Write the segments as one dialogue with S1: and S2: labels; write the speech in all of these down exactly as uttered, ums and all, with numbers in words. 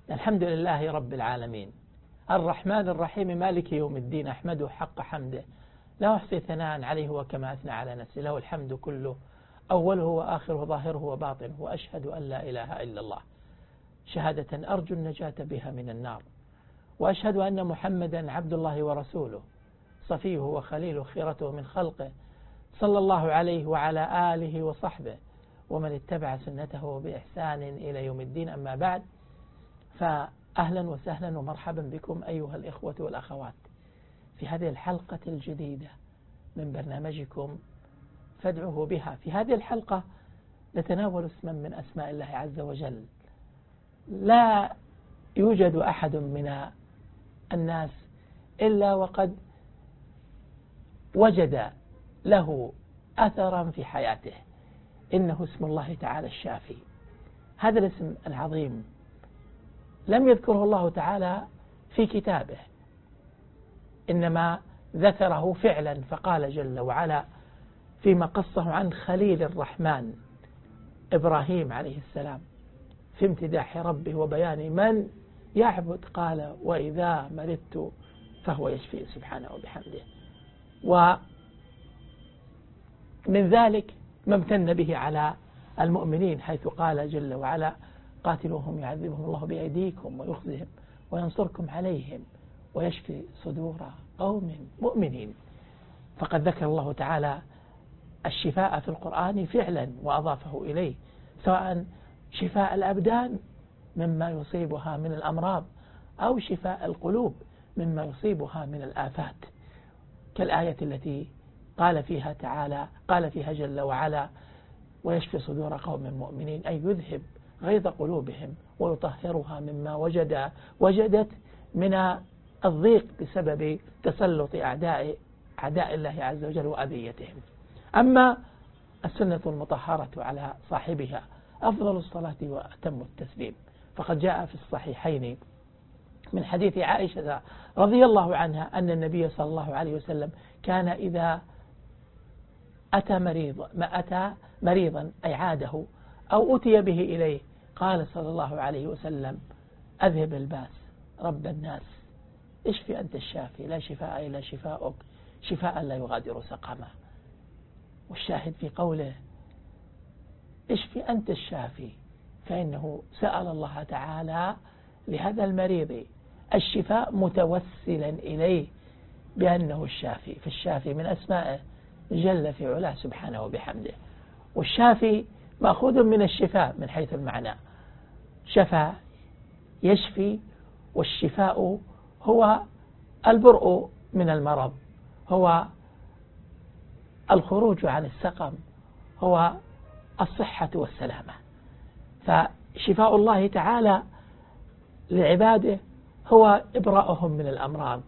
S1: الحمد لله رب العالمين الرحمن الرحيم مالك يوم الدين أحمده حق حمده لا أحصي ثناء عليه وكما أثنى على نفسه له الحمد كله أوله وآخره ظاهره وباطنه وأشهد أن لا إله إلا الله شهادة أرجو النجاة بها من النار وأشهد أن محمدا عبد الله ورسوله صفيه وخليله خيرته من خلقه صلى الله عليه وعلى آله وصحبه ومن اتبع سنته بإحسان إلى يوم الدين. أما بعد، فأهلا وسهلا ومرحبا بكم أيها الإخوة والأخوات في هذه الحلقة الجديدة من برنامجكم فادعوه بها. في هذه الحلقة نتناول اسما من أسماء الله عز وجل لا يوجد أحد من الناس إلا وقد وجد له أثرا في حياته، إنه اسم الله تعالى الشافي. هذا الاسم العظيم لم يذكره الله تعالى في كتابه، إنما ذكره فعلا، فقال جل وعلا فيما قصه عن خليل الرحمن إبراهيم عليه السلام في امتداح ربه وبيان من يعبد، قال وإذا مرضت فهو يشفي سبحانه وبحمده. ومن ذلك ما امتن به على المؤمنين حيث قال جل وعلا قاتلوهم يعذبهم الله بأيديكم ويخزهم وينصركم عليهم ويشفي صدور قوم مؤمنين. فقد ذكر الله تعالى الشفاء في القرآن فعلا وأضافه إليه، سواء شفاء الأبدان مما يصيبها من الأمراض أو شفاء القلوب مما يصيبها من الآفات، كالآية التي قال فيها تعالى قال فيها جل وعلا ويشفي صدور قوم مؤمنين، أي يذهب غيظ قلوبهم ويطهرها مما وجد وجدت من الضيق بسبب تسلط أعداء أعداء الله عز وجل وأذيتهم. أما السنة المطهرة على صاحبها أفضل الصلاة وأتم التسليم، فقد جاء في الصحيحين من حديث عائشة رضي الله عنها أن النبي صلى الله عليه وسلم كان إذا أتى مريض ما أتى مريضا أي عاده أو أتي به إليه قال صلى الله عليه وسلم أذهب الباس رب الناس اشفي أنت الشافي لا شفاء إلا شفاؤك شفاء لا يغادر سقما. والشاهد في قوله اشفي أنت الشافي، فإنه سأل الله تعالى لهذا المريض الشفاء متوسلا إليه بأنه الشافي، فالشافي من أسمائه جل في علاه سبحانه وبحمده. والشافي مأخوذ من الشفاء من حيث المعنى، شفى يشفي، والشفاء هو البرء من المرض، هو الخروج عن السقم، هو الصحة والسلامة. فشفاء الله تعالى لعباده هو إبراءهم من الأمراض،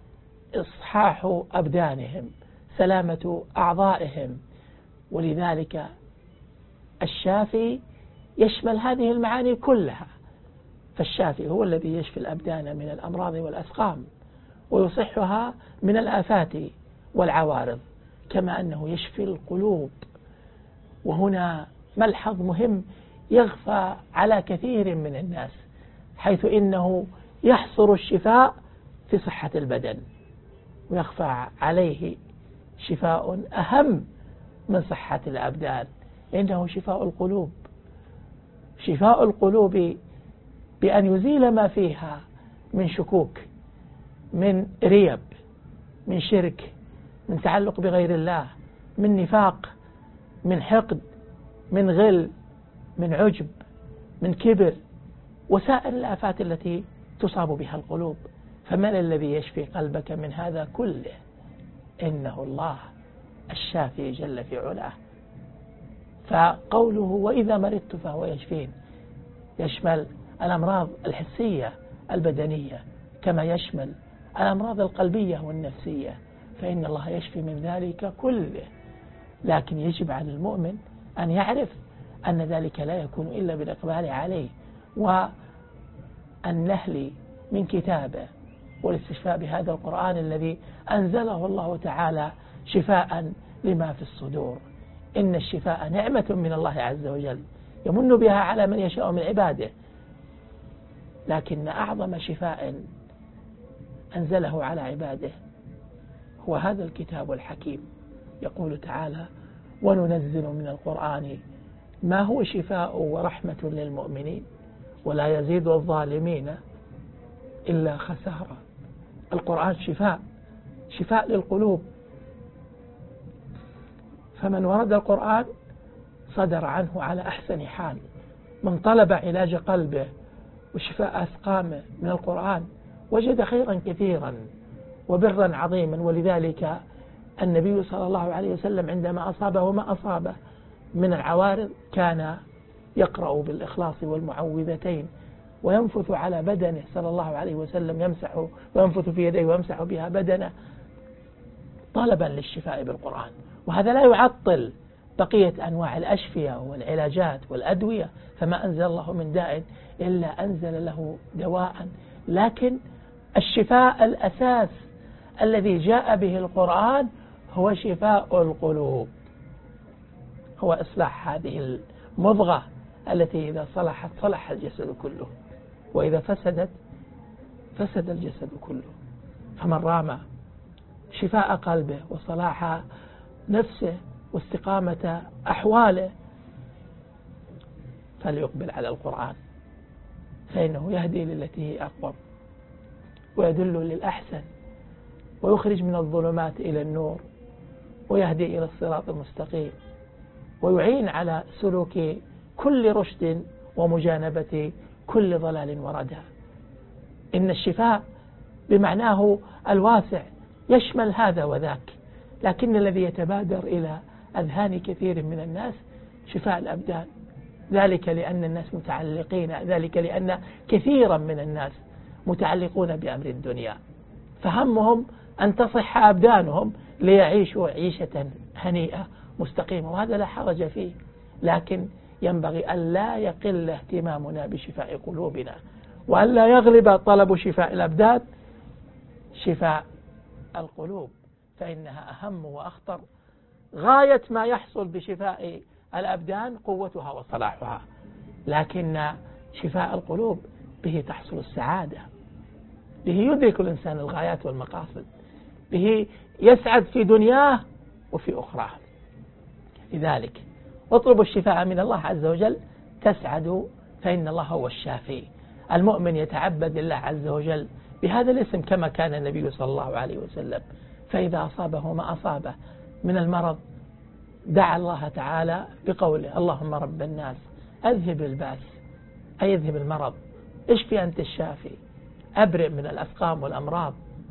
S1: إصحاح أبدانهم، سلامة أعضائهم. ولذلك الشافي يشمل هذه المعاني كلها، فالشافي هو الذي يشفي الأبدان من الأمراض والأسقام ويصحها من الآفات والعوارض، كما أنه يشفي القلوب. وهنا ملحظ مهم يغفى على كثير من الناس، حيث إنه يحصر الشفاء في صحة البدن، ويخفى عليه شفاء أهم من صحة الأبدان، إنه شفاء القلوب. شفاء القلوب بأن يزيل ما فيها من شكوك، من ريب، من شرك، من تعلق بغير الله، من نفاق، من حقد، من غل، من عجب، من كبر، وسائر الآفات التي تصاب بها القلوب. فمن الذي يشفي قلبك من هذا كله؟ إنه الله الشافي جل في علاه. فقوله وإذا مرضت فهو يشفين يشمل الأمراض الحسية البدنية كما يشمل الأمراض القلبية والنفسية، فإن الله يشفي من ذلك كله. لكن يجب على المؤمن أن يعرف أن ذلك لا يكون إلا بالإقبال عليه والنهل من كتابه والاستشفاء بهذا القرآن الذي أنزله الله تعالى شفاء لما في الصدور. إن الشفاء نعمة من الله عز وجل يمن بها على من يشاء من عباده، لكن أعظم شفاء أنزله على عباده هو هذا الكتاب الحكيم. يقول تعالى: وننزل من القرآن ما هو شفاء ورحمة للمؤمنين ولا يزيد الظالمين إلا خسارة. القرآن شفاء، شفاء للقلوب، فمن ورد القرآن صدر عنه على أحسن حال. من طلب علاج قلبه وشفاء أسقامه من القرآن وجد خيرا كثيرا وبرا عظيما. ولذلك النبي صلى الله عليه وسلم عندما أصابه ما أصابه من العوارض كان يقرأ بالإخلاص والمعوذتين وينفث على بدنه صلى الله عليه وسلم، يمسح وينفث في يديه ويمسح بها بدنه طلبا للشفاء بالقرآن. وهذا لا يعطل بقية أنواع الأشفية والعلاجات والأدوية، فما أنزل الله من داء إلا أنزل له دواء. لكن الشفاء الأساس الذي جاء به القرآن هو شفاء القلوب، هو إصلاح هذه المضغة التي إذا صلحت صلح الجسد كله، وإذا فسدت فسد الجسد كله. فمن رام شفاء قلبه وصلاح نفسه واستقامة أحواله فليقبل على القرآن، فإنه يهدي للتي هي أقوم ويدل للأحسن ويخرج من الظلمات إلى النور ويهدي إلى الصراط المستقيم ويعين على سلوك كل رشد ومجانبة كل ضلال وردى. إن الشفاء بمعناه الواسع يشمل هذا وذاك، لكن الذي يتبادر إلى أذهان كثير من الناس شفاء الأبدان، ذلك لأن الناس متعلقين، ذلك لأن كثيرا من الناس متعلقون بأمر الدنيا، فهمهم أن تصح أبدانهم ليعيشوا عيشة هنيئة مستقيمة، وهذا لا حرج فيه. لكن ينبغي أن لا يقل اهتمامنا بشفاء قلوبنا، وأن لا يغلب طلب شفاء الأبدان شفاء القلوب، فإنها أهم وأخطر. غاية ما يحصل بشفاء الأبدان قوتها وصلاحها، لكن شفاء القلوب به تحصل السعادة، به يدرك الإنسان الغايات والمقاصد، به يسعد في دنياه وفي أخراه. لذلك اطلبوا الشفاء من الله عز وجل تسعدوا، فإن الله هو الشافي. المؤمن يتعبد الله عز وجل بهذا الاسم كما كان النبي صلى الله عليه وسلم، فإذا أصابه ما أصابه من المرض دعا الله تعالى بقوله: اللهم رب الناس أذهب الباس، أي اذهب المرض، اشفي أنت الشافي، أبرئ من الأسقام والأمراض،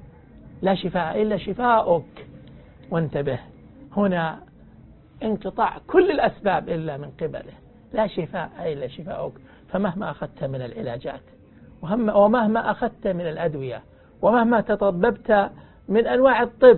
S1: لا شفاء إلا شفاؤك. وانتبه، هنا انقطاع كل الأسباب إلا من قبله، لا شفاء إلا شفاؤك. فمهما أخذت من العلاجات ومهما أخذت من الأدوية ومهما تطببت من أنواع الطب،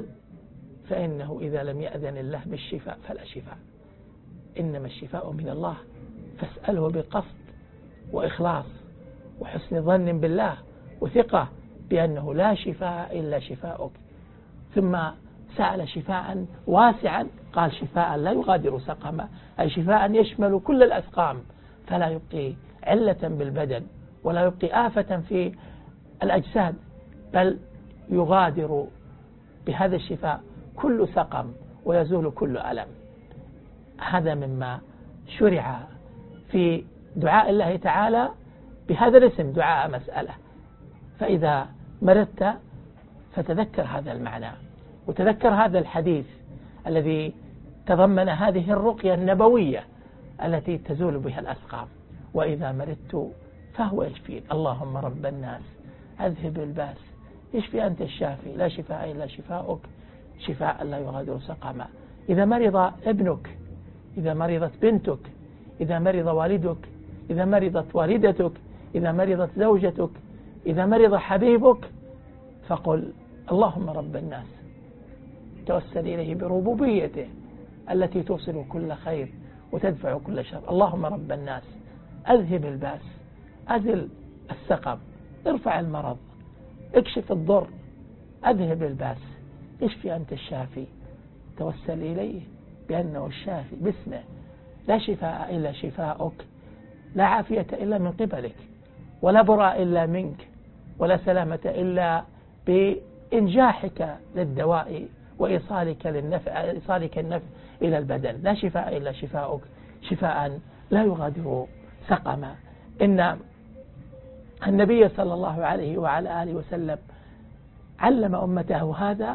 S1: فإنه إذا لم يأذن الله بالشفاء فلا شفاء. إنما الشفاء من الله، فاسأله بقصد وإخلاص وحسن ظن بالله وثقة بأنه لا شفاء إلا شفاؤك. ثم سأل شفاء واسعا، قال شفاء لا يغادر سقما، أي شفاء يشمل كل الأسقام، فلا يبقي علة بالبدن ولا يبقي آفة في الأجساد، بل يغادر بهذا الشفاء كل سقم ويزول كل ألم. هذا مما شرع في دعاء الله تعالى بهذا الاسم، دعاء مسألة. فإذا مرضت فتذكر هذا المعنى وتذكر هذا الحديث الذي تضمن هذه الرقية النبوية التي تزول بها الأسقام. وإذا مرضت فهو يشفين، اللهم رب الناس أذهب الباس، اشفي أنت الشافي، لا شفاء إلا شفاؤك، شفاء لا يغادر سقما. إذا مرض ابنك، إذا مرضت بنتك، إذا مرض والدك، إذا مرضت والدتك، إذا مرضت زوجتك، إذا مرض حبيبك، فقل اللهم رب الناس، توسل إليه بربوبيته التي توصل كل خير وتدفع كل شر. اللهم رب الناس أذهب الباس، أزل السقم، ارفع المرض، اكشف الضر، أذهب الباس، اشفي أنت الشافي. توسل إليه بأنه الشافي باسمه، لا شفاء إلا شفاؤك، لا عافية إلا من قبلك. ولا براء إلا منك، ولا سلامة إلا بإنجاحك للدواء وإيصالك للنفع إيصالك النفع إلى البدن. لا شفاء إلا شفاؤك، شفاء لا يغادر سقما. إن النبي صلى الله عليه وعلى آله وسلم علم أمته هذا،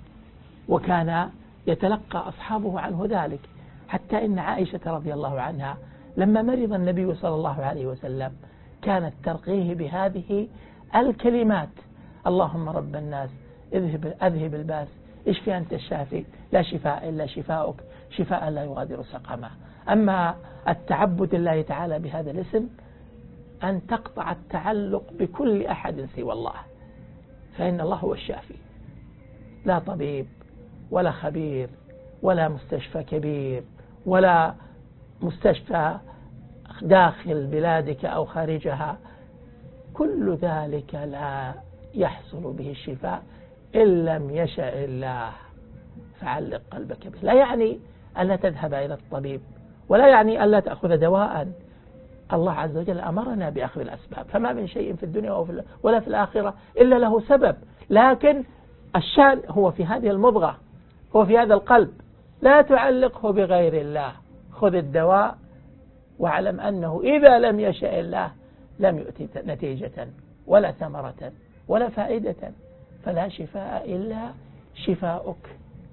S1: وكان يتلقى أصحابه عنه ذلك، حتى إن عائشة رضي الله عنها لما مرض النبي صلى الله عليه وسلم كانت ترقيه بهذه الكلمات: اللهم رب الناس اذهب, أذهب الباس، اشفي أنت الشافي، لا شفاء إلا شفاؤك، شفاء لا يغادر سقما. أما التعبد الله تعالى بهذا الاسم أن تقطع التعلق بكل أحد سوى الله، فإن الله هو الشافي، لا طبيب ولا خبير ولا مستشفى كبير ولا مستشفى داخل بلادك أو خارجها، كل ذلك لا يحصل به الشفاء إن لم يشاء الله، فعلق قلبك به. لا يعني ألا تذهب إلى الطبيب، ولا يعني ألا تأخذ دواء. الله عز وجل أمرنا بأخذ الأسباب، فما من شيء في الدنيا ولا في الآخرة إلا له سبب، لكن الشأن هو في هذه المضغة، هو في هذا القلب، لا تعلقه بغير الله. خذ الدواء واعلم أنه إذا لم يشاء الله لم يؤتي نتيجة ولا ثمرة ولا فائدة. فلا شفاء إلا شفاؤك،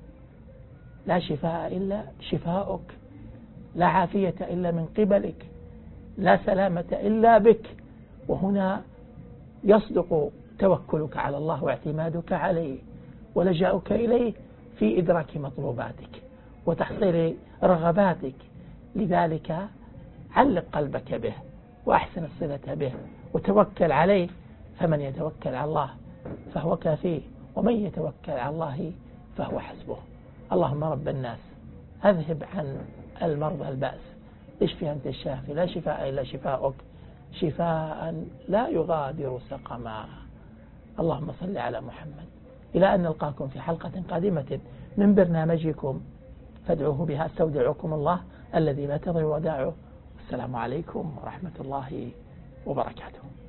S1: لا شفاء إلا شفاؤك، لا عافية إلا من قبلك، لا سلامة إلا بك. وهنا يصدق توكلك على الله واعتمادك عليه ولجأك إليه في إدراك مطلوباتك وتحصيل رغباتك. لذلك علق قلبك به وأحسن الصلة به وتوكل عليه، فمن يتوكل على الله فهو كافيه، ومن يتوكل على الله فهو حسبه. اللهم رب الناس أذهب عن المرضى البأس، اشفي أنت الشافي، لا شفاء إلا شفاؤك، شفاء لا يغادر سقما. اللهم صل على محمد. إلى أن نلقاكم في حلقة قادمة من برنامجكم فادعوه بها. استودعكم الله الذي لا تضيع ودائعه. السلام عليكم ورحمة الله وبركاته.